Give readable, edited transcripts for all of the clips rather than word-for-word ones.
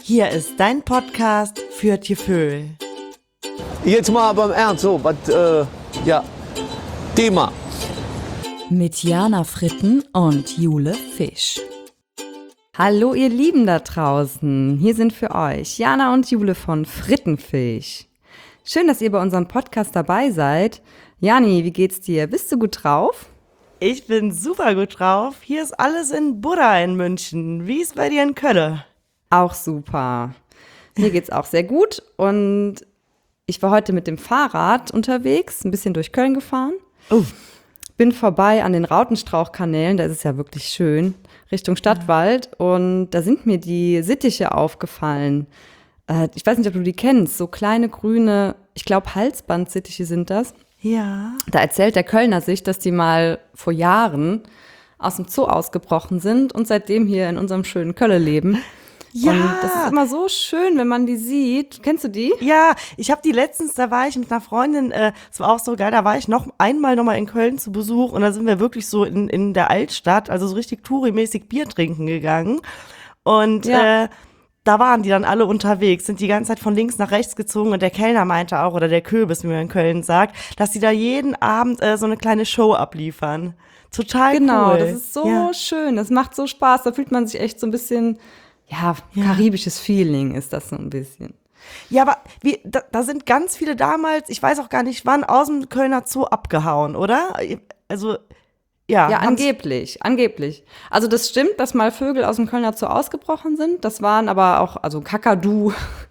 Hier ist dein Podcast für Tieföhl. Jetzt mal beim Ernst, so, was, Thema. Mit Jana Fritten und Jule Fisch. Hallo ihr Lieben da draußen, hier sind für euch Jana und Jule von Frittenfisch. Schön, dass ihr bei unserem Podcast dabei seid. Jani, wie geht's dir? Bist du gut drauf? Ich bin super gut drauf. Hier ist alles in Buddha in München. Wie ist bei dir in Köln? Auch super. Mir geht's auch sehr gut und ich war heute mit dem Fahrrad unterwegs, ein bisschen durch Köln gefahren. Bin vorbei an den Rautenstrauchkanälen, da ist es ja wirklich schön, Richtung Stadtwald. Und da sind mir die Sittiche aufgefallen. Ich weiß nicht, ob du die kennst, so kleine grüne, ich glaube Halsbandsittiche sind das. Ja. Da erzählt der Kölner sich, dass die mal vor Jahren aus dem Zoo ausgebrochen sind und seitdem hier in unserem schönen Köln leben. Ja. Und das ist immer so schön, wenn man die sieht. Kennst du die? Ja, ich habe die letztens, da war ich mit einer Freundin, es war auch so geil, da war ich noch einmal in Köln zu Besuch und da sind wir wirklich so in der Altstadt, also so richtig Touri-mäßig Bier trinken gegangen und da waren die dann alle unterwegs, sind die ganze Zeit von links nach rechts gezogen und der Kellner meinte auch, oder der Köbis, wie man in Köln sagt, dass die da jeden Abend so eine kleine Show abliefern. Total Genau, cool. das ist so schön, das macht so Spaß, da fühlt man sich echt so ein bisschen, karibisches Feeling ist das so ein bisschen. Ja, aber da sind ganz viele damals, ich weiß auch gar nicht wann, aus dem Kölner Zoo abgehauen, oder? Also, Ja, angeblich. Also das stimmt, dass mal Vögel aus dem Kölner Zoo ausgebrochen sind. Das waren aber auch, also Kakadu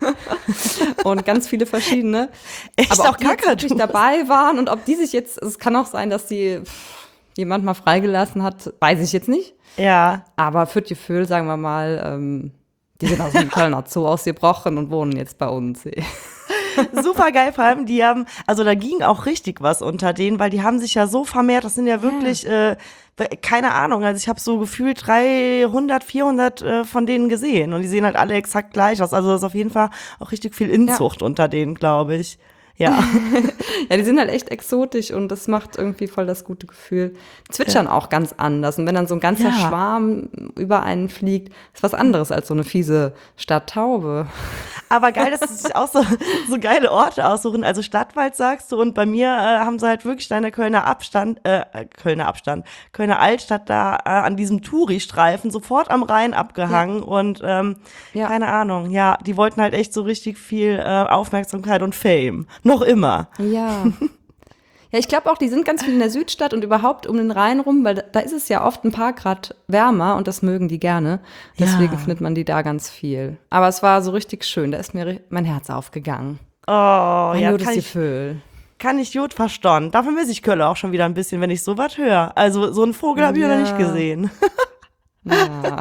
und ganz viele verschiedene. Echt, aber auch die jetzt wirklich dabei waren und ob die sich jetzt, es kann auch sein, dass die jemand mal freigelassen hat, weiß ich jetzt nicht. Ja. Aber für die Vögel, sagen wir mal, die sind aus dem Kölner Zoo ausgebrochen und wohnen jetzt bei uns. Super geil, vor allem die haben, also da ging auch richtig was unter denen, weil die haben sich ja so vermehrt, das sind ja wirklich, keine Ahnung, also ich habe so gefühlt 300, 400 von denen gesehen und die sehen halt alle exakt gleich aus, also das ist auf jeden Fall auch richtig viel Inzucht unter denen, glaube ich. Ja. Ja, die sind halt echt exotisch und das macht irgendwie voll das gute Gefühl. Zwitschern auch ganz anders. Und wenn dann so ein ganzer Schwarm über einen fliegt, ist was anderes als so eine fiese Stadttaube. Aber geil, dass sie sich auch so geile Orte aussuchen. Also Stadtwald sagst du und bei mir haben sie halt wirklich deine Kölner Altstadt da an diesem Touri-Streifen sofort am Rhein abgehangen und keine Ahnung, ja, die wollten halt echt so richtig viel Aufmerksamkeit und Fame. Noch immer. Ja. Ja, ich glaube auch, die sind ganz viel in der Südstadt und überhaupt um den Rhein rum, weil da ist es ja oft ein paar Grad wärmer und das mögen die gerne. Deswegen findet man die da ganz viel. Aber es war so richtig schön, da ist mir mein Herz aufgegangen. Oh, ja, kann ich gut verstehen. Dafür vermisse ich Köln auch schon wieder ein bisschen, wenn ich sowas höre. Also so einen Vogel habe ich noch nicht gesehen. Ja.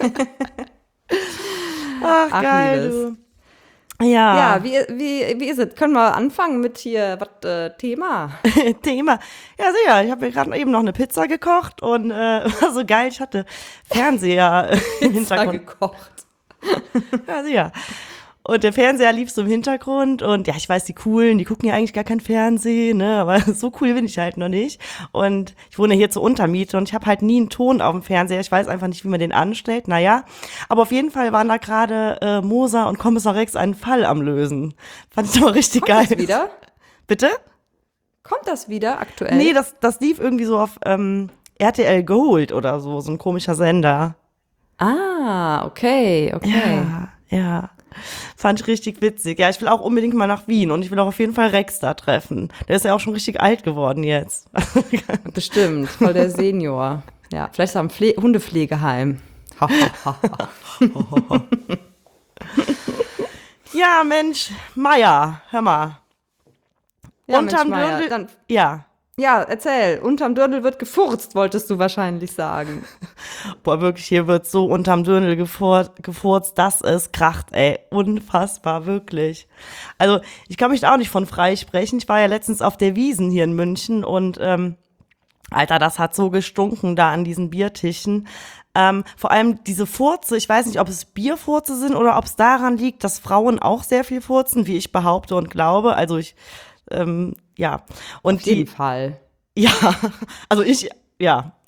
Ach geil, Liebes. du. Ja. Ja, wie ist es? Können wir anfangen mit hier, was, Thema? Thema. Ja, sicher. Ich habe mir gerade eben noch eine Pizza gekocht und war so geil. Ich hatte Fernseher im Hintergrund. Gekocht. Ja, sicher. Und der Fernseher lief so im Hintergrund und ja, ich weiß, die Coolen, die gucken ja eigentlich gar kein Fernsehen, ne, aber so cool bin ich halt noch nicht. Und ich wohne hier zur Untermiete und ich habe halt nie einen Ton auf dem Fernseher. Ich weiß einfach nicht, wie man den anstellt, naja. Aber auf jeden Fall waren da gerade Moser und Kommissar Rex einen Fall am Lösen. Fand ich doch richtig geil. Kommt das wieder? Bitte? Kommt das wieder aktuell? Nee, das lief irgendwie so auf RTL Gold oder so ein komischer Sender. Ah, okay. Ja. Fand ich richtig witzig. Ja, ich will auch unbedingt mal nach Wien und ich will auch auf jeden Fall Rex da treffen. Der ist ja auch schon richtig alt geworden jetzt. Bestimmt, voll der Senior. Ja, vielleicht am Hundepflegeheim. Ja, Mensch, Meier, hör mal. Ja, Unterm Mensch, Meier, Dirndl, ja. Ja, erzähl. Unterm Dirndl wird gefurzt, wolltest du wahrscheinlich sagen. Boah, wirklich, hier wird so unterm Dirndl gefurzt, dass es kracht, ey. Unfassbar, wirklich. Also, ich kann mich da auch nicht von freisprechen. Ich war ja letztens auf der Wiesn hier in München und, Alter, das hat so gestunken da an diesen Biertischen. Vor allem diese Furze, ich weiß nicht, ob es Bierfurze sind oder ob es daran liegt, dass Frauen auch sehr viel furzen, wie ich behaupte und glaube. Also ja. Und auf jeden Fall. Ja, also ja.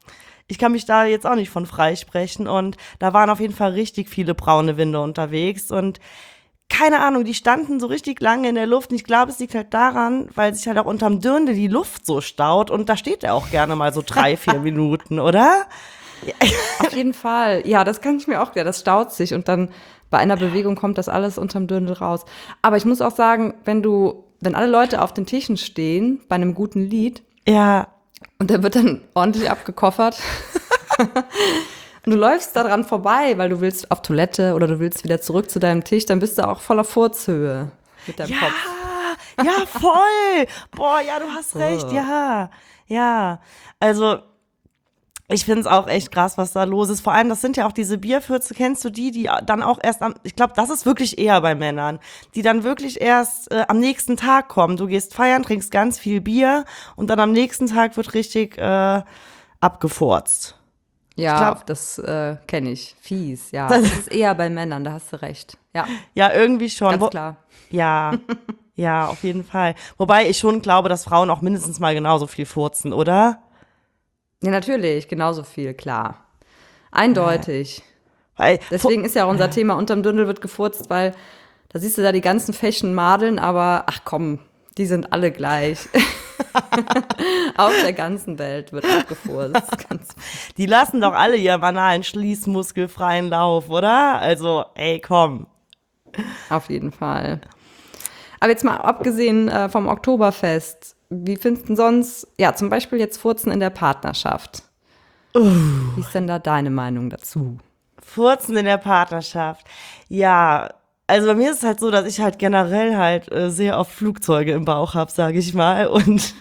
ich kann mich da jetzt auch nicht von freisprechen und da waren auf jeden Fall richtig viele braune Winde unterwegs und keine Ahnung, die standen so richtig lange in der Luft und ich glaube, es liegt halt daran, weil sich halt auch unterm Dirndl die Luft so staut und da steht er auch gerne mal so 3-4 Minuten, oder? Auf jeden Fall. Ja, das kann ich mir auch, ja, das staut sich und dann bei einer Bewegung kommt das alles unterm Dirndl raus. Aber ich muss auch sagen, wenn alle Leute auf den Tischen stehen, bei einem guten Lied, Ja, und der wird dann ordentlich abgekoffert. Und du läufst daran vorbei, weil du willst auf Toilette oder du willst wieder zurück zu deinem Tisch, dann bist du auch voller Furzhöhe mit deinem Kopf. ja, voll. Boah, ja, du hast recht, ja. Ja, also ich finde es auch echt krass, was da los ist. Vor allem, das sind ja auch diese Bierfürze, kennst du die dann auch erst ich glaube, das ist wirklich eher bei Männern, die dann wirklich erst am nächsten Tag kommen. Du gehst feiern, trinkst ganz viel Bier und dann am nächsten Tag wird richtig abgefurzt. Ja, glaub- das kenne ich. Fies, ja. Das ist eher bei Männern, da hast du recht. Ja, Ja, irgendwie schon. ganz klar. Ja, ja, auf jeden Fall. Wobei ich schon glaube, dass Frauen auch mindestens mal genauso viel furzen, oder? Ja, natürlich, genauso viel, klar. Eindeutig. Weil, Deswegen ist ja auch unser Thema, unterm Dirndl wird gefurzt, weil da siehst du da die ganzen Fashion Madeln, aber ach komm, die sind alle gleich. Auf der ganzen Welt wird abgefurzt. die lassen doch alle ihren banalen Schließmuskelfreien Lauf, oder? Also, ey, komm. Auf jeden Fall. Aber jetzt mal abgesehen vom Oktoberfest, wie findest du denn sonst, ja, zum Beispiel jetzt Furzen in der Partnerschaft? Wie ist denn da deine Meinung dazu? Furzen in der Partnerschaft. Ja, also bei mir ist es halt so, dass ich halt generell halt sehr oft Flugzeuge im Bauch habe, sage ich mal. Und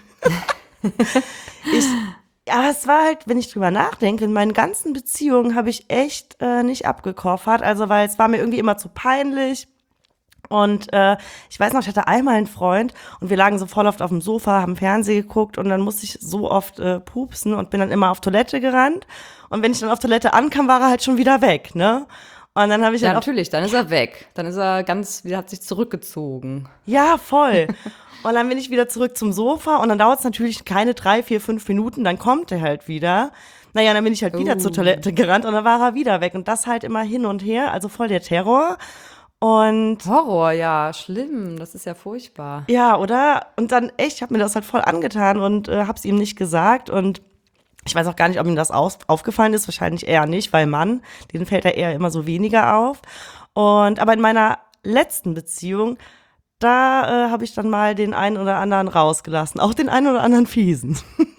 ja, es war halt, wenn ich drüber nachdenke, in meinen ganzen Beziehungen habe ich echt nicht abgekoffert. Also, weil es war mir irgendwie immer zu peinlich. Und ich weiß noch, ich hatte einmal einen Freund und wir lagen so voll oft auf dem Sofa, haben Fernsehen geguckt und dann musste ich so oft pupsen und bin dann immer auf Toilette gerannt. Und wenn ich dann auf Toilette ankam, war er halt schon wieder weg, ne? Und dann habe ich Ja, halt auch, natürlich, dann ist er weg. Dann ist er hat sich zurückgezogen. ja, voll. Und dann bin ich wieder zurück zum Sofa und dann dauert es natürlich keine 3, 4, 5 Minuten, dann kommt er halt wieder. Naja, dann bin ich halt wieder zur Toilette gerannt und dann war er wieder weg. Und das halt immer hin und her, also voll der Terror. Und Horror, ja, schlimm. Das ist ja furchtbar. ja, oder? Und dann echt, ich habe mir das halt voll angetan und hab's ihm nicht gesagt. Und ich weiß auch gar nicht, ob ihm das aufgefallen ist. Wahrscheinlich eher nicht, weil Mann, denen fällt er eher immer so weniger auf. Aber in meiner letzten Beziehung, da habe ich dann mal den einen oder anderen rausgelassen. Auch den einen oder anderen Fiesen.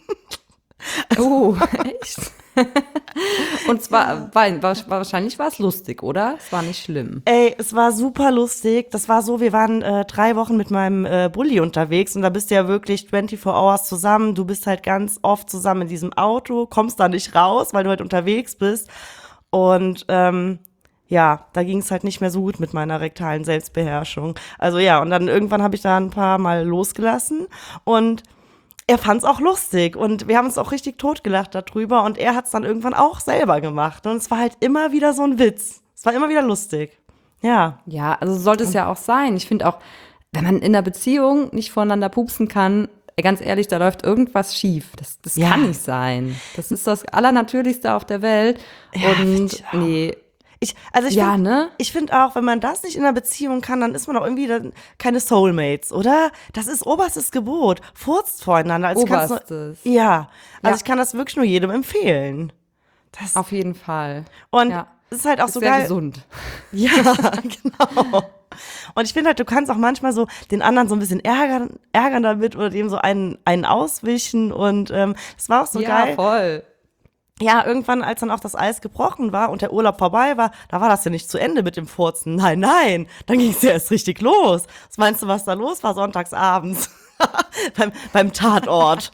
Oh, echt? Und zwar, wahrscheinlich war es lustig, oder? Es war nicht schlimm. Ey, es war super lustig. Das war so, wir waren 3 Wochen mit meinem Bulli unterwegs und da bist du ja wirklich 24 Hours zusammen. Du bist halt ganz oft zusammen in diesem Auto, kommst da nicht raus, weil du halt unterwegs bist. Und ja, da ging es halt nicht mehr so gut mit meiner rektalen Selbstbeherrschung. Also ja, und dann irgendwann habe ich da ein paar Mal losgelassen und er fand's auch lustig und wir haben uns auch richtig totgelacht darüber und er hat's dann irgendwann auch selber gemacht und es war halt immer wieder so ein Witz. Es war immer wieder lustig. Ja. Ja, also sollte es ja auch sein. Ich finde auch, wenn man in einer Beziehung nicht voneinander pupsen kann, ganz ehrlich, da läuft irgendwas schief. Das Ja. kann nicht sein. Das ist das Allernatürlichste auf der Welt. Ja, find ich auch. Nee, Ich Ja, find, ne? ich finde auch, wenn man das nicht in einer Beziehung kann, dann ist man doch irgendwie dann keine Soulmates, oder? Das ist oberstes Gebot. Furzt voreinander. Also ich kann's Oberstes. Ja. Also Ja. ich kann das wirklich nur jedem empfehlen. Das, auf jeden Fall. und Ja. es ist halt auch Ist so sehr geil. gesund. Ja, genau. Und ich finde halt, du kannst auch manchmal so den anderen so ein bisschen ärgern damit oder dem so einen auswischen und das war auch so Ja, geil. voll. Ja, irgendwann, als dann auch das Eis gebrochen war und der Urlaub vorbei war, da war das ja nicht zu Ende mit dem Furzen. Nein, nein, dann ging es ja erst richtig los. Was meinst du, was da los war sonntags abends? beim Tatort.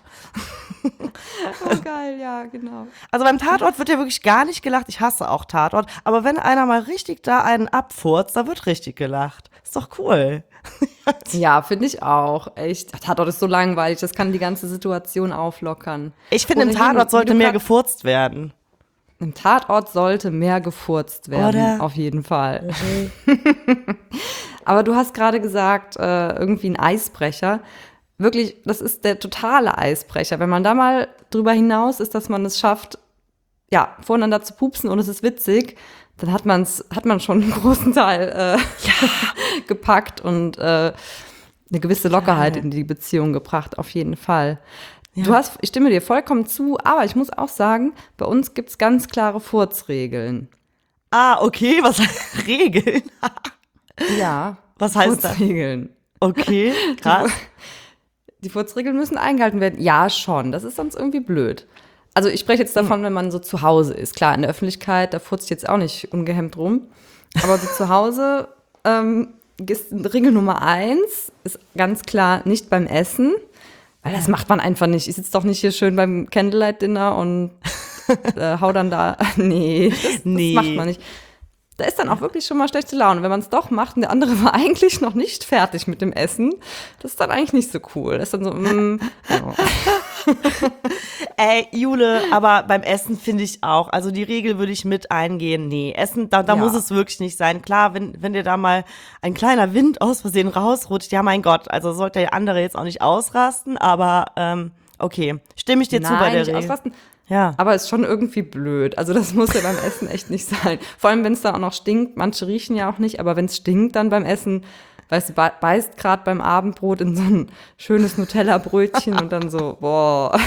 Oh, geil, ja, genau. Also beim Tatort wird ja wirklich gar nicht gelacht. Ich hasse auch Tatort. Aber wenn einer mal richtig da einen abfurzt, da wird richtig gelacht. Ist doch cool. Ja, finde ich auch. Echt. Tatort ist so langweilig, das kann die ganze Situation auflockern. Ich finde, im Ohnehin, Tatort wie sollte du mehr grad- gefurzt werden. Im Tatort sollte mehr gefurzt werden, Oder? auf jeden Fall. Aber du hast gerade gesagt, irgendwie ein Eisbrecher. Wirklich, das ist der totale Eisbrecher. Wenn man da mal drüber hinaus ist, dass man es schafft, voreinander zu pupsen und es ist witzig, dann hat man schon einen großen Teil gepackt und eine gewisse Lockerheit in die Beziehung gebracht, auf jeden Fall. Ja. Ich stimme dir vollkommen zu, aber ich muss auch sagen, bei uns gibt es ganz klare Furzregeln. Ah, okay, was heißt Regeln? Ja. Was heißt das? Furzregeln. Okay, krass. Die Furzregeln müssen eingehalten werden. Ja, schon. Das ist sonst irgendwie blöd. Also ich spreche jetzt davon, wenn man so zu Hause ist. Klar, in der Öffentlichkeit, da furzt jetzt auch nicht ungehemmt rum. Aber so zu Hause ist Regel Nummer 1, ist ganz klar nicht beim Essen. Weil das macht man einfach nicht. Ich sitze doch nicht hier schön beim Candlelight-Dinner und hau dann da. Nee, das macht man nicht. Da ist dann auch wirklich schon mal schlechte Laune. Wenn man es doch macht und der andere war eigentlich noch nicht fertig mit dem Essen, das ist dann eigentlich nicht so cool. Das ist dann so, Ey, Jule, aber beim Essen finde ich auch, also die Regel würde ich mit eingehen. Nee, Essen, da muss es wirklich nicht sein. Klar, wenn dir da mal ein kleiner Wind aus Versehen rausrutscht, ja mein Gott, also sollte der andere jetzt auch nicht ausrasten, aber okay, stimme ich dir zu bei der nicht Regel. Ausrasten. Ja. Aber ist schon irgendwie blöd. Also das muss ja beim Essen echt nicht sein. Vor allem, wenn es dann auch noch stinkt. Manche riechen ja auch nicht, aber wenn es stinkt dann beim Essen, weißt du, beißt gerade beim Abendbrot in so ein schönes Nutella-Brötchen und dann so, boah.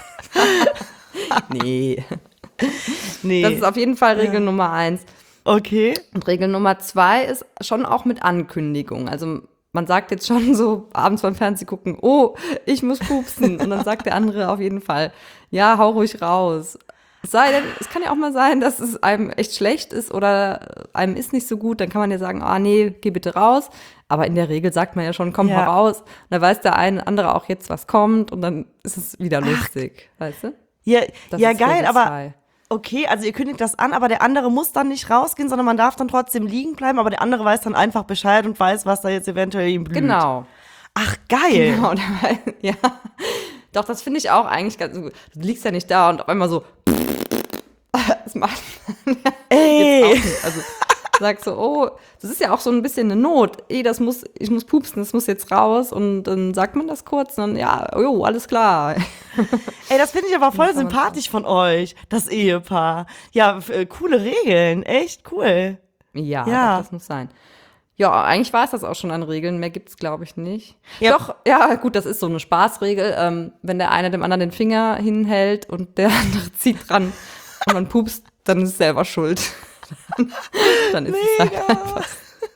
Nee. Das ist auf jeden Fall Regel Nummer 1. Okay. Und Regel Nummer 2 ist schon auch mit Ankündigung. Also man sagt jetzt schon so abends beim Fernsehen gucken, oh, ich muss pupsen. Und dann sagt der andere auf jeden Fall, ja, hau ruhig raus. Es sei denn, es kann ja auch mal sein, dass es einem echt schlecht ist oder einem ist nicht so gut. Dann kann man ja sagen, nee, geh bitte raus. Aber in der Regel sagt man ja schon, komm, hau raus. Und dann weiß der eine andere auch jetzt, was kommt. Und dann ist es wieder lustig, weißt du? Ja, Das ja ist geil, Regel aber 2. okay, also ihr kündigt das an, aber der andere muss dann nicht rausgehen, sondern man darf dann trotzdem liegen bleiben, aber der andere weiß dann einfach Bescheid und weiß, was da jetzt eventuell ihm blüht. Genau. Ach, geil. Genau, ja. Doch, das finde ich auch eigentlich ganz gut. Du liegst ja nicht da und auf einmal so, das macht man Ey. jetzt auch nicht. Also sagst so, oh, das ist ja auch so ein bisschen eine Not. Ich muss pupsen, das muss jetzt raus. Und dann sagt man das kurz und dann, ja, jo, alles klar. Ey, das finde ich aber voll sympathisch von euch, das Ehepaar. Ja, coole Regeln, echt cool. Ja, Ja. doch, das muss sein. Ja, eigentlich war es das auch schon an Regeln. Mehr gibt's, glaube ich, nicht. Ja. Doch, ja, gut, das ist so eine Spaßregel. Wenn der eine dem anderen den Finger hinhält und der andere zieht dran und man pupst, dann ist es selber schuld. Dann ist es halt einfach.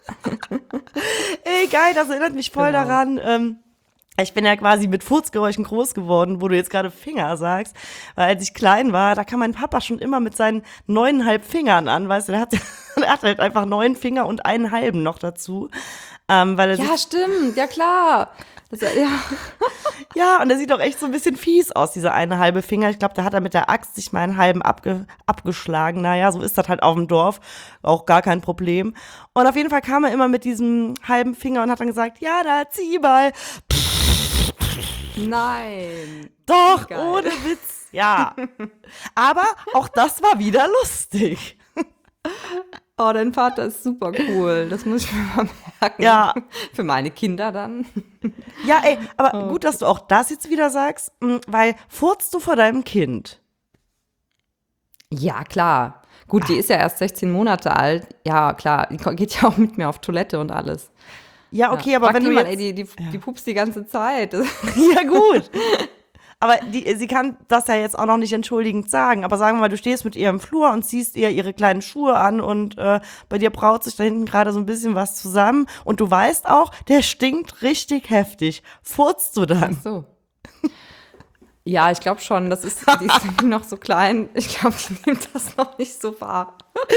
Ey, geil, das erinnert mich voll daran. Ich bin ja quasi mit Furzgeräuschen groß geworden, wo du jetzt gerade Finger sagst. Weil als ich klein war, da kam mein Papa schon immer mit seinen 9,5 Fingern an, weißt du, der hat halt einfach 9 Finger und einen halben noch dazu. Weil er Ja, stimmt, ja klar. Ja, und der sieht auch echt so ein bisschen fies aus, dieser eine halbe Finger. Ich glaube, da hat er mit der Axt sich mal einen halben abgeschlagen. Naja, so ist das halt auf dem Dorf. Auch gar kein Problem. Und auf jeden Fall kam er immer mit diesem halben Finger und hat dann gesagt, ja, da zieh mal. Nein. Doch, Geil. ohne Witz. Ja. Aber auch das war wieder lustig. Oh, dein Vater ist super cool. Das muss ich mir mal merken. Ja. Für meine Kinder dann. Ja, ey, aber gut, dass du auch das jetzt wieder sagst, weil furzt du vor deinem Kind? Ja, klar. Gut, die ist ja erst 16 Monate alt. Ja, klar. Die geht ja auch mit mir auf Toilette und alles. Ja, okay, aber Frag wenn du die mal, jetzt… ey, die pupst die ganze Zeit. Ja, gut. Aber sie kann das ja jetzt auch noch nicht entschuldigend sagen. Aber sagen wir mal, du stehst mit ihr im Flur und ziehst ihr ihre kleinen Schuhe an und bei dir braut sich da hinten gerade so ein bisschen was zusammen. Und du weißt auch, der stinkt richtig heftig. Furzt du dann? Ach so. Ja, ich glaube schon. Die ist irgendwie noch so klein. Ich glaube, die nimmt das noch nicht so wahr.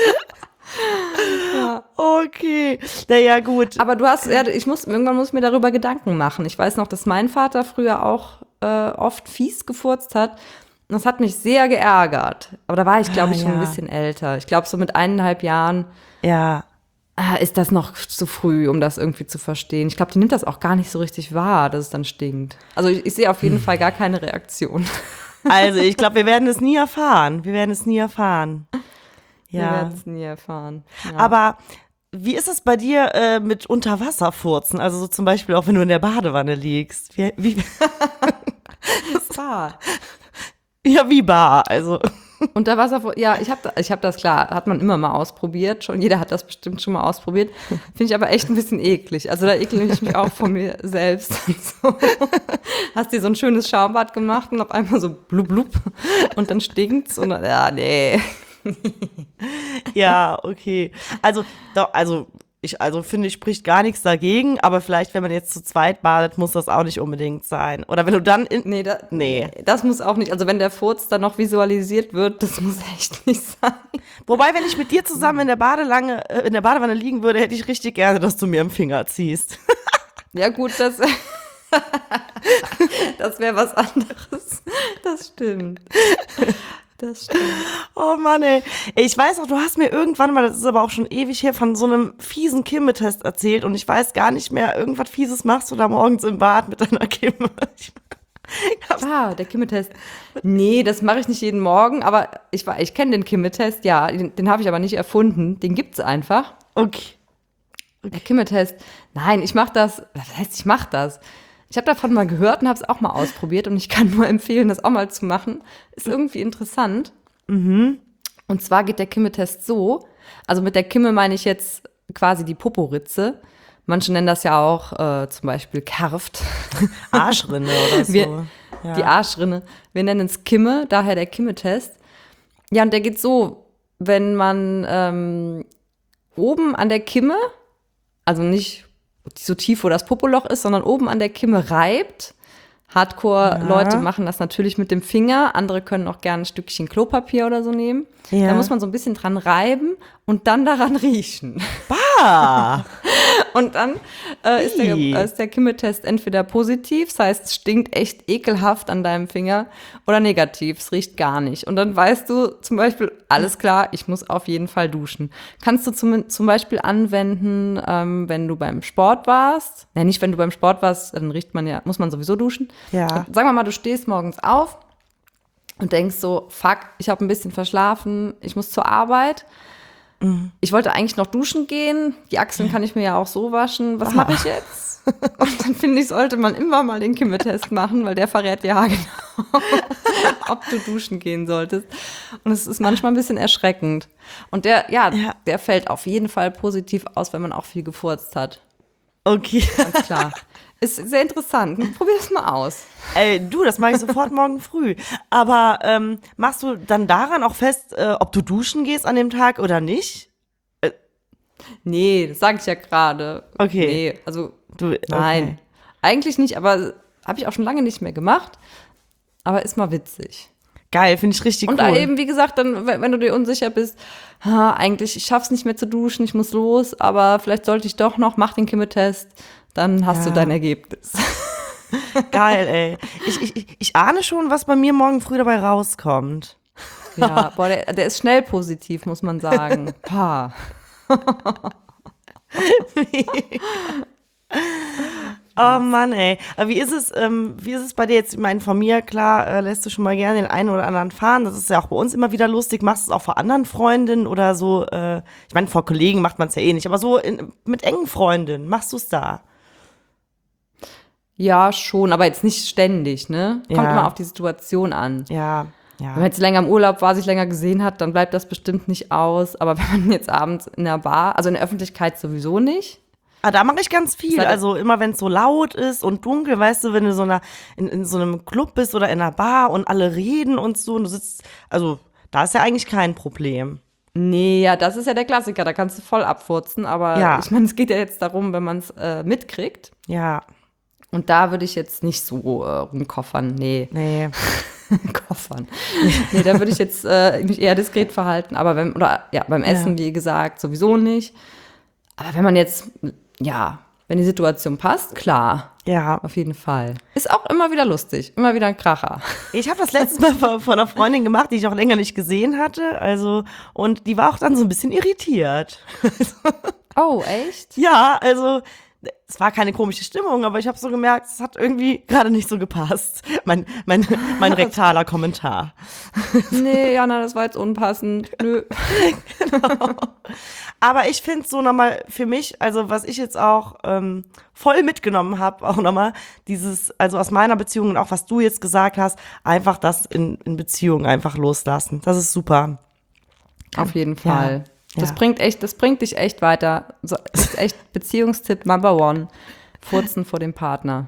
Okay, naja, gut. Aber irgendwann muss ich mir darüber Gedanken machen. Ich weiß noch, dass mein Vater früher auch oft fies gefurzt hat. Und das hat mich sehr geärgert. Aber da war ich, glaube ich, schon ein bisschen älter. Ich glaube, so mit 1,5 Jahren Ja. ist das noch zu früh, um das irgendwie zu verstehen. Ich glaube, die nimmt das auch gar nicht so richtig wahr, dass es dann stinkt. Also ich sehe auf jeden Fall gar keine Reaktion. Also ich glaube, wir werden es nie erfahren. Wir werden es nie erfahren. Wir Ja. werden es nie erfahren. Ja. Aber wie ist es bei dir mit Unterwasserfurzen? Also so zum Beispiel auch, wenn du in der Badewanne liegst. Wie Wahr. ja, wie bar, also. Und da Wasser, ja, ich hab das klar, hat man immer mal ausprobiert, schon jeder hat das bestimmt schon mal ausprobiert. Finde ich aber echt ein bisschen eklig. Also da ekle ich mich auch von mir selbst. So. Hast dir so ein schönes Schaumbad gemacht und auf einmal so blub blub und dann stinkt's und dann, ja, nee. Ja, okay. Ich finde, spricht gar nichts dagegen, aber vielleicht, wenn man jetzt zu zweit badet, muss das auch nicht unbedingt sein. Oder wenn du dann Nee, das muss auch nicht. Also wenn der Furz dann noch visualisiert wird, das muss echt nicht sein. Wobei, wenn ich mit dir zusammen in der Badewanne liegen würde, hätte ich richtig gerne, dass du mir am Finger ziehst. Ja gut, das wäre was anderes. Das stimmt. Das stimmt. Oh Mann, ey. Ich weiß auch, du hast mir irgendwann mal, das ist aber auch schon ewig her, von so einem fiesen Kimme-Test erzählt und ich weiß gar nicht mehr, irgendwas Fieses machst du da morgens im Bad mit deiner Kimme. Der Kimme-Test. Nee, das mache ich nicht jeden Morgen, aber ich kenne den Kimme-Test, ja, den habe ich aber nicht erfunden, den gibt's einfach. Okay. Der Kimme-Test. Nein, ich mache das, was heißt, ich mache das? Ich habe davon mal gehört und habe es auch mal ausprobiert und ich kann nur empfehlen, das auch mal zu machen. Ist irgendwie interessant. Und zwar geht der Kimme-Test so, also mit der Kimme meine ich jetzt quasi die Poporitze. Manche nennen das ja auch zum Beispiel Kerft. Arschrinne oder so. Die Arschrinne. Wir nennen es Kimme, daher der Kimme-Test. Ja, und der geht so, wenn man oben an der Kimme, also nicht so tief, wo das Popoloch ist, sondern oben an der Kimme reibt. Hardcore-Leute machen das natürlich mit dem Finger. Andere können auch gerne ein Stückchen Klopapier oder so nehmen. Ja. Da muss man so ein bisschen dran reiben und dann daran riechen. Bah! Und dann ist der Kimme-Test entweder positiv, das heißt, es stinkt echt ekelhaft an deinem Finger, oder negativ, es riecht gar nicht. Und dann weißt du zum Beispiel, alles klar, ich muss auf jeden Fall duschen. Kannst du zum Beispiel anwenden, wenn du beim Sport warst. Ja, nicht, wenn du beim Sport warst, dann muss man sowieso duschen. Ja. Sagen wir mal, du stehst morgens auf und denkst so, fuck, ich habe ein bisschen verschlafen, ich muss zur Arbeit. Ich wollte eigentlich noch duschen gehen. Die Achseln kann ich mir ja auch so waschen. Was mache ich jetzt? Und dann finde ich, sollte man immer mal den Kimme-Test machen, weil der verrät ja genau, ob du duschen gehen solltest. Und es ist manchmal ein bisschen erschreckend. Und der fällt auf jeden Fall positiv aus, wenn man auch viel gefurzt hat. Okay. Ganz klar. Ist sehr interessant. Probier es mal aus. Ey, du, das mache ich sofort morgen früh. Aber machst du dann daran auch fest, ob du duschen gehst an dem Tag oder nicht? Nee, das sage ich ja gerade. Okay. Nee, also Okay. nein. Eigentlich nicht, aber habe ich auch schon lange nicht mehr gemacht. Aber ist mal witzig. Geil, finde ich richtig Und cool. eben, wie gesagt, dann, wenn du dir unsicher bist, eigentlich, ich schaff's nicht mehr zu duschen, ich muss los, aber vielleicht sollte ich doch noch, mach den Kimme-Test, dann hast du dein Ergebnis. Geil, ey. Ich ahne schon, was bei mir morgen früh dabei rauskommt. Ja, boah, der ist schnell positiv, muss man sagen. Pah. Oh Mann, ey. Aber wie ist es bei dir jetzt? Ich meine, von mir, klar, lässt du schon mal gerne den einen oder anderen fahren. Das ist ja auch bei uns immer wieder lustig. Machst du es auch vor anderen Freundinnen oder so? Ich meine, vor Kollegen macht man es ja eh nicht, aber so mit engen Freundinnen, machst du es da? Ja, schon, aber jetzt nicht ständig, ne? Kommt Ja. immer auf die Situation an. Ja. Wenn man jetzt länger im Urlaub war, sich länger gesehen hat, dann bleibt das bestimmt nicht aus. Aber wenn man jetzt abends in der Bar, also in der Öffentlichkeit sowieso nicht. Ah, da mache ich ganz viel. Seit- Also immer, wenn es so laut ist und dunkel, weißt du, wenn du in so einem Club bist oder in einer Bar und alle reden und so und du sitzt, also da ist ja eigentlich kein Problem. Nee, ja, das ist ja der Klassiker, da kannst du voll abfurzen. Aber Ja. ich meine, es geht ja jetzt darum, wenn man es mitkriegt. Ja, Und da würde ich jetzt nicht so rumkoffern, nee. nee. Koffern. Nee, da würde ich jetzt mich eher diskret verhalten. Aber beim Essen, wie gesagt, sowieso nicht. Aber wenn man jetzt, wenn die Situation passt, klar, Ja. auf jeden Fall. Ist auch immer wieder lustig, immer wieder ein Kracher. Ich habe das letztes Mal von einer Freundin gemacht, die ich auch länger nicht gesehen hatte. Also, und die war auch dann so ein bisschen irritiert. Oh, echt? Ja, also es war keine komische Stimmung, aber ich habe so gemerkt, es hat irgendwie gerade nicht so gepasst. Mein rektaler Kommentar. Nee, Jana, das war jetzt unpassend. Nö. Genau. Aber ich finde so nochmal für mich, also was ich jetzt auch voll mitgenommen habe, auch nochmal dieses, also aus meiner Beziehung und auch was du jetzt gesagt hast, einfach das in Beziehungen einfach loslassen. Das ist super. Auf jeden Fall. Ja. Das bringt dich echt weiter. So, das ist echt Beziehungstipp Number one. Furzen vor dem Partner.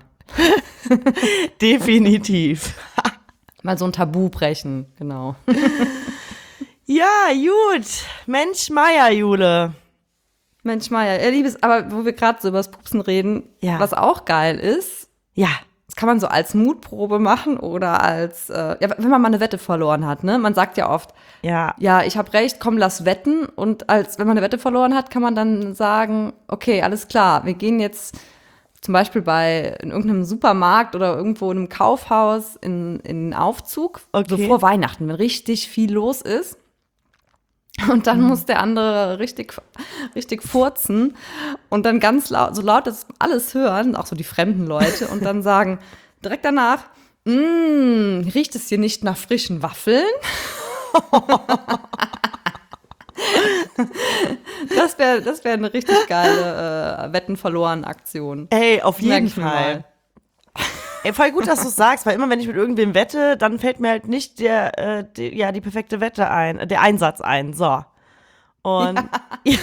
Definitiv. Mal so ein Tabu brechen, genau. Ja, gut. Mensch, Meier, Jule. Mensch, Maya, Liebes, aber wo wir gerade so über das Pupsen reden, Ja. was auch geil ist, Ja. das kann man so als Mutprobe machen oder als, ja, wenn man mal eine Wette verloren hat, ne? Man sagt ja oft, Ja. ja, ich habe recht, komm, lass wetten. Und wenn man eine Wette verloren hat, kann man dann sagen, okay, alles klar, wir gehen jetzt zum Beispiel in irgendeinem Supermarkt oder irgendwo in einem Kaufhaus in einen Aufzug, so Okay. vor Weihnachten, wenn richtig viel los ist. Und dann muss der andere richtig furzen und dann ganz laut, so laut, dass alles hören, auch so die fremden Leute, und dann sagen direkt danach, riecht es hier nicht nach frischen Waffeln? Das wär eine richtig geile Wetten-verloren-Aktion. Ey, auf Merk jeden ich mir Fall. mal. Ey, voll gut, dass du sagst, weil immer, wenn ich mit irgendwem wette, dann fällt mir halt nicht die perfekte Wette ein, der Einsatz ein. So. Und ja.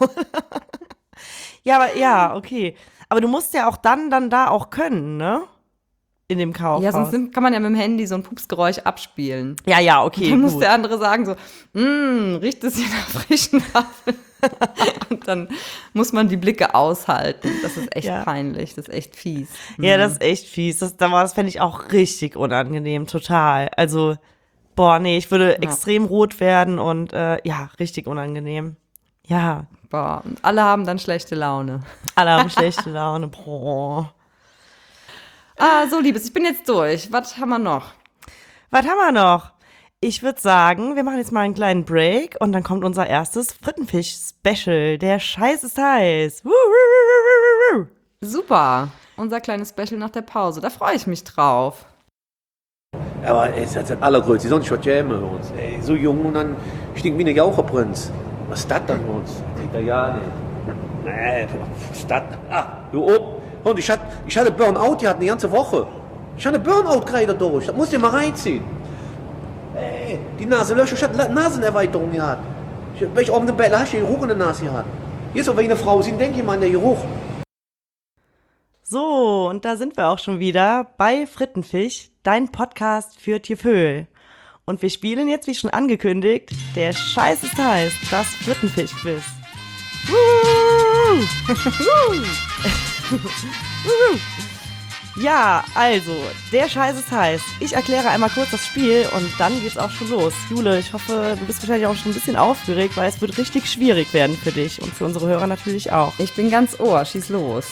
Ja, aber ja, okay. Aber du musst ja auch dann da auch können, ne? In dem Kaufhaus. Ja, sonst kann man ja mit dem Handy so ein Pupsgeräusch abspielen. Ja, okay, Dann muss gut. der andere sagen so, riecht es hier nach frischen Waffeln? Und dann muss man die Blicke aushalten. Das ist echt Ja. peinlich, das ist echt fies. Ja, das ist echt fies. Das fände ich auch richtig unangenehm, total. Also, boah, nee, ich würde extrem rot werden und ja, richtig unangenehm. Ja, Boah, und alle haben dann schlechte Laune. alle haben schlechte Laune. Boah. So, Liebes, ich bin jetzt durch. Was haben wir noch? Was haben wir noch? Ich würde sagen, wir machen jetzt mal einen kleinen Break und dann kommt unser erstes Frittenfisch-Special. Der Scheiß ist heiß. Super, unser kleines Special nach der Pause. Da freue ich mich drauf. Aber ey, das ist das Allergrößte, sonst was jäme bei uns. Ey, so jung und dann stinkt wie eine Jaucherprinz. Was ist das dann bei uns? Sieht er ja nicht. Nee, was ist das? Du oben. Und ich hatte Burnout, die hatten die ganze Woche. Ich hatte Burnout gerade durch. Das musst du dir mal reinziehen. Ey, die Nasenlöcher, ich hatte Nasenerweiterung gehabt. Wenn ich auf dem Bett hast, du den Geruch in der Nase gehabt. Jetzt, wenn ich eine Frau sehe, denke ich mal an den Geruch. So, und da sind wir auch schon wieder bei Frittenfisch, dein Podcast für Tiervögel. Und wir spielen jetzt, wie schon angekündigt, der Scheiß ist heiß, das Frittenfisch-Quiz. Ja, also, der Scheiß ist heiß. Ich erkläre einmal kurz das Spiel und dann geht's auch schon los. Jule, ich hoffe, du bist wahrscheinlich auch schon ein bisschen aufgeregt, weil es wird richtig schwierig werden für dich und für unsere Hörer natürlich auch. Ich bin ganz Ohr, schieß los.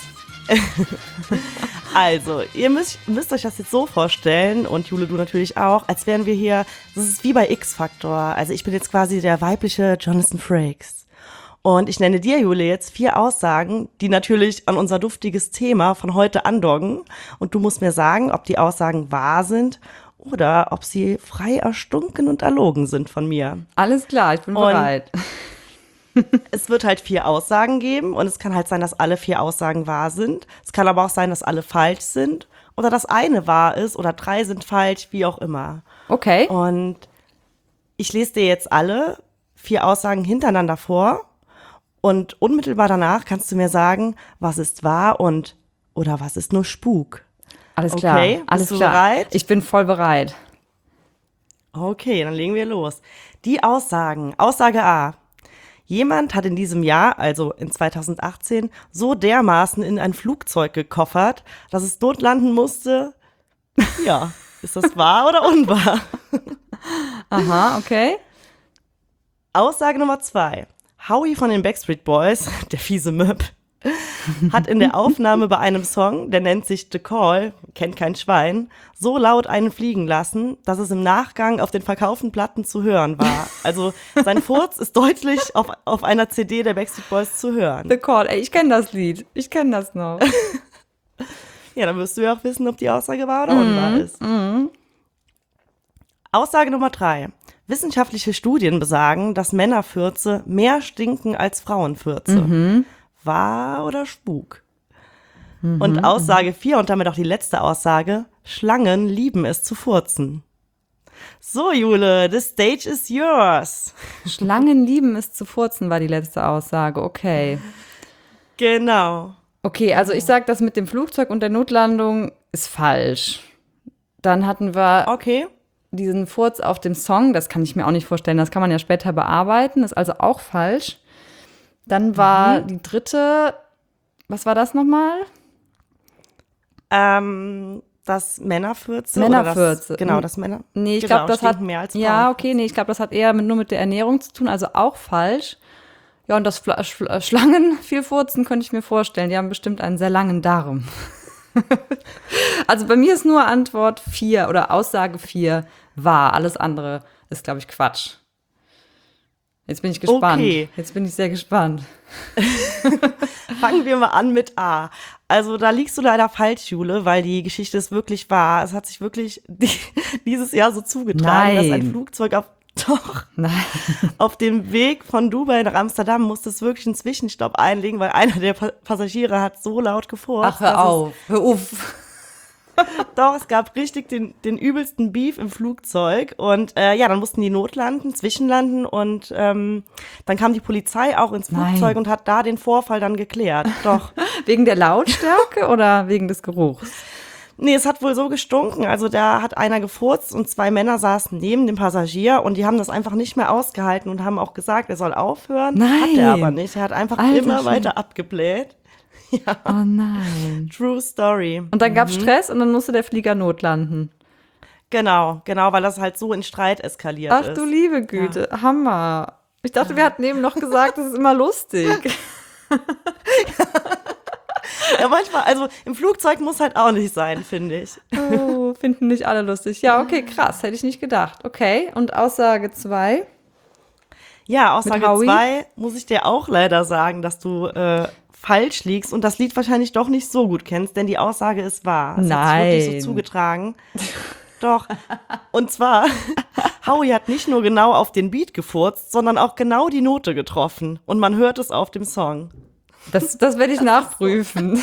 Also, ihr müsst euch das jetzt so vorstellen, und Jule, du natürlich auch, als wären wir hier, das ist wie bei X-Factor. Also ich bin jetzt quasi der weibliche Jonathan Frakes. Und ich nenne dir, Jule, jetzt 4 Aussagen, die natürlich an unser duftiges Thema von heute andocken. Und du musst mir sagen, ob die Aussagen wahr sind oder ob sie frei erstunken und erlogen sind von mir. Alles klar, ich bin Und- bereit. Es wird halt 4 Aussagen geben und es kann halt sein, dass alle 4 Aussagen wahr sind. Es kann aber auch sein, dass alle falsch sind oder dass eine wahr ist oder 3 sind falsch, wie auch immer. Okay. Und ich lese dir jetzt alle 4 Aussagen hintereinander vor und unmittelbar danach kannst du mir sagen, was ist wahr und oder was ist nur Spuk. Alles klar. Okay, bist Alles du klar. bereit? Ich bin voll bereit. Okay, dann legen wir los. Die Aussagen. Aussage A. Jemand hat in diesem Jahr, also in 2018, so dermaßen in ein Flugzeug gekoffert, dass es dort landen musste. Ja, ist das wahr oder unwahr? Aha, okay. Aussage Nummer 2. Howie von den Backstreet Boys, der fiese Möb, hat in der Aufnahme bei einem Song, der nennt sich The Call, kennt kein Schwein, so laut einen fliegen lassen, dass es im Nachgang auf den verkauften Platten zu hören war. Also sein Furz ist deutlich auf einer CD der Backstreet Boys zu hören. The Call, ey, ich kenne das Lied. Ich kenne das noch. Ja, dann wirst du ja auch wissen, ob die Aussage wahr oder unwahr ist. Aussage Nummer 3. Wissenschaftliche Studien besagen, dass Männerfürze mehr stinken als Frauenfürze. Wahr oder Spuk? Und Aussage 4 und damit auch die letzte Aussage, Schlangen lieben es zu furzen. So, Jule, the stage is yours. Schlangen lieben es zu furzen, war die letzte Aussage. Okay. Genau. Okay, also ich sag, das mit dem Flugzeug und der Notlandung ist falsch. Dann hatten wir Okay. diesen Furz auf dem Song, das kann ich mir auch nicht vorstellen, das kann man ja später bearbeiten, ist also auch falsch. Dann war die dritte, was war das nochmal? Das Männerfürze. Männerfürze. Genau, das Männer. Nee, ich genau, glaube, das hat stinken mehr als Frauen. ja, okay, nee, ich glaube, das hat eher nur mit der Ernährung zu tun, also auch falsch. Ja, und das Schlangen viel furzen könnte ich mir vorstellen, die haben bestimmt einen sehr langen Darm. Also bei mir ist nur Antwort 4 oder Aussage 4 wahr, alles andere ist, glaube ich, Quatsch. Jetzt bin ich gespannt. Okay. Jetzt bin ich sehr gespannt. Fangen wir mal an mit A. Also da liegst du leider falsch, Jule, weil die Geschichte ist wirklich wahr. Es hat sich wirklich dieses Jahr so zugetragen, dass ein Flugzeug Nein. auf dem Weg von Dubai nach Amsterdam musste es wirklich einen Zwischenstopp einlegen, weil einer der Passagiere hat so laut gefurzt. Ach, hör auf. Hör auf. Doch, es gab richtig den übelsten Beef im Flugzeug und ja, dann mussten die notlanden, zwischenlanden und dann kam die Polizei auch ins Flugzeug Nein. und hat da den Vorfall dann geklärt. Doch. Wegen der Lautstärke oder wegen des Geruchs? Nee, es hat wohl so gestunken. Also da hat einer gefurzt und 2 Männer saßen neben dem Passagier und die haben das einfach nicht mehr ausgehalten und haben auch gesagt, er soll aufhören. Nein. Hat er aber nicht. Er hat einfach Alter immer Schwede. weiter abgebläht. Ja, Oh nein. true story. Und dann gab es Stress und dann musste der Flieger notlanden. Genau, weil das halt so in Streit eskaliert Ach ist. du liebe Güte, Hammer. Ich dachte, wir hatten eben noch gesagt, das ist immer lustig. Ja, manchmal, also im Flugzeug muss halt auch nicht sein, finde ich. Oh, finden nicht alle lustig. Ja, okay, krass, hätte ich nicht gedacht. Okay, und Aussage 2? Ja, Aussage Howie? 2 muss ich dir auch leider sagen, dass du falsch liegst und das Lied wahrscheinlich doch nicht so gut kennst, denn die Aussage ist wahr. Es hat sich wirklich Nein. so zugetragen. Doch. Und zwar, Howie hat nicht nur genau auf den Beat gefurzt, sondern auch genau die Note getroffen. Und man hört es auf dem Song. Das werde ich nachprüfen.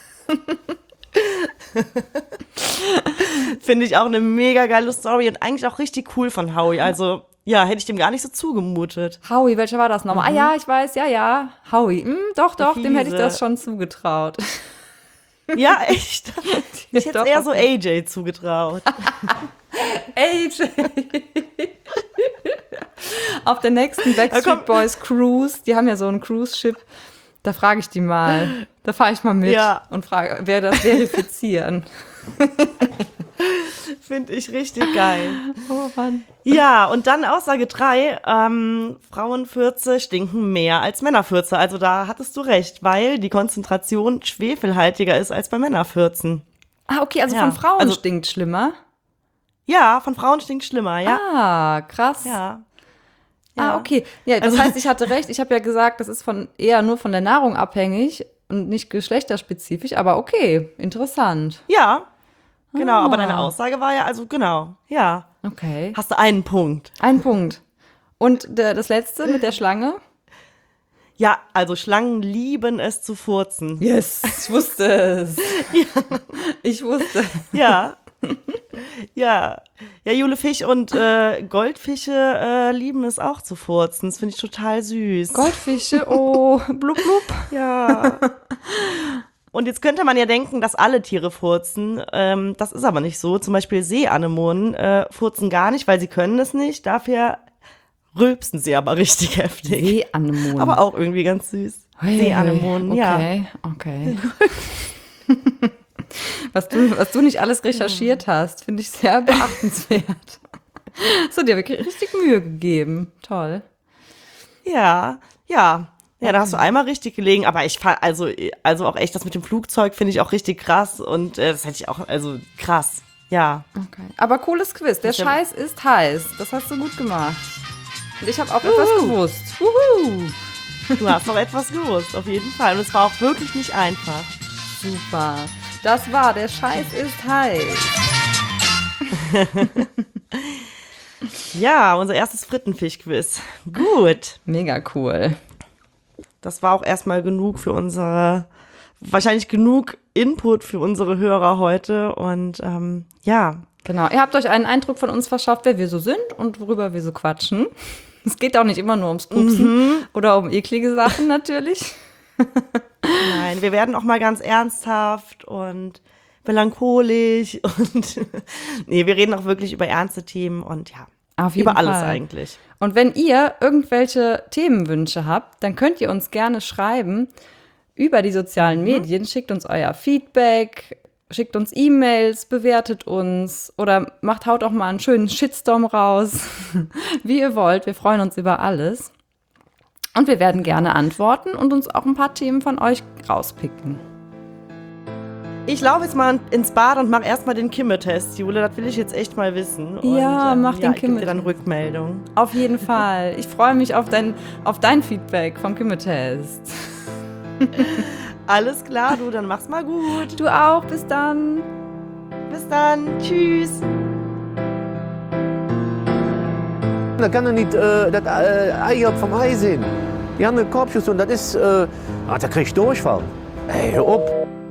Finde ich auch eine mega geile Story und eigentlich auch richtig cool von Howie. Also, ja, hätte ich dem gar nicht so zugemutet. Howie, welcher war das nochmal? Ah ja, ich weiß, ja. Howie, doch, dem hätte ich Fiese. das schon zugetraut. Ja, echt. Ich hätte Doch, es eher so okay. AJ zugetraut. AJ. Auf der nächsten Backstreet Boys Cruise, die haben ja so ein Cruise-Ship, da frage ich die mal, da fahre ich mal mit Ja. und frage, wer das verifizieren. Finde ich richtig geil. Oh Mann. Ja, und dann Aussage 3, Frauenfürze stinken mehr als Männerfürze. Also da hattest du recht, weil die Konzentration schwefelhaltiger ist als bei Männerfürzen. Ah, okay, also Ja, von Frauen also- stinkt schlimmer. Ja, von Frauen stinkt schlimmer, ja. Ah, krass. Ja. Ah, okay. Ja, das heißt, ich hatte recht. Ich habe ja gesagt, das ist eher nur von der Nahrung abhängig und nicht geschlechterspezifisch, aber okay, interessant. Ja, genau, aber Ah. deine Aussage war ja, also genau, ja. Okay. Hast du einen Punkt. Ein Punkt. Und das letzte mit der Schlange? Ja, also Schlangen lieben es zu furzen. Yes, ich wusste es. Ich wusste. Ja. Ja. Ja, Jule Fisch und Goldfische lieben es auch zu furzen. Das finde ich total süß. Goldfische, oh, blub, blub. Ja. Und jetzt könnte man ja denken, dass alle Tiere furzen. Das ist aber nicht so. Zum Beispiel Seeanemonen furzen gar nicht, weil sie können es nicht. Dafür rülpsen sie aber richtig heftig. Seeanemonen. Aber auch irgendwie ganz süß. Seeanemonen, ja. Okay. Was du nicht alles recherchiert hast, finde ich sehr beachtenswert. So, dir wirklich richtig Mühe gegeben. Toll. Ja, ja. Ja, da hast du einmal richtig gelegen, aber also auch echt das mit dem Flugzeug finde ich auch richtig krass und das hätte ich auch, also krass, ja. Okay. Aber cooles Quiz. Der Scheiß ist heiß. Das hast du gut gemacht. Und ich habe auch etwas gewusst. Du hast noch etwas gewusst, auf jeden Fall. Und es war auch wirklich nicht einfach. Super. Das war der Scheiß ist heiß. Ja, unser erstes Frittenfisch-Quiz. Gut. Mega cool. Das war auch erstmal genug für wahrscheinlich genug Input für unsere Hörer heute. Und ja. Genau, ihr habt euch einen Eindruck von uns verschafft, wer wir so sind und worüber wir so quatschen. Es geht auch nicht immer nur ums Pupsen oder um eklige Sachen natürlich. Nein, wir werden auch mal ganz ernsthaft und melancholisch und nee, wir reden auch wirklich über ernste Themen und ja, auf jeden über alles Fall. eigentlich. Und wenn ihr irgendwelche Themenwünsche habt, dann könnt ihr uns gerne schreiben über die sozialen Medien. Schickt uns euer Feedback, schickt uns E-Mails, bewertet uns oder haut auch mal einen schönen Shitstorm raus, wie ihr wollt. Wir freuen uns über alles. Und wir werden gerne antworten und uns auch ein paar Themen von euch rauspicken. Ich laufe jetzt mal ins Bad und mache erstmal den Kimme-Test, Jule. Das will ich jetzt echt mal wissen. Ja, und, mach den Ich gebe dir Kimme-Test. dann Rückmeldung. Auf jeden Fall. Ich freue mich auf dein Feedback vom Kimme-Test. Alles klar, du, dann mach's mal gut. Du auch. Bis dann. Bis dann. Tschüss. Da kann er nicht das Ei vom Ei sehen. Die haben einen Korbschuss und das ist, da krieg ich Durchfall. Ey, hör auf.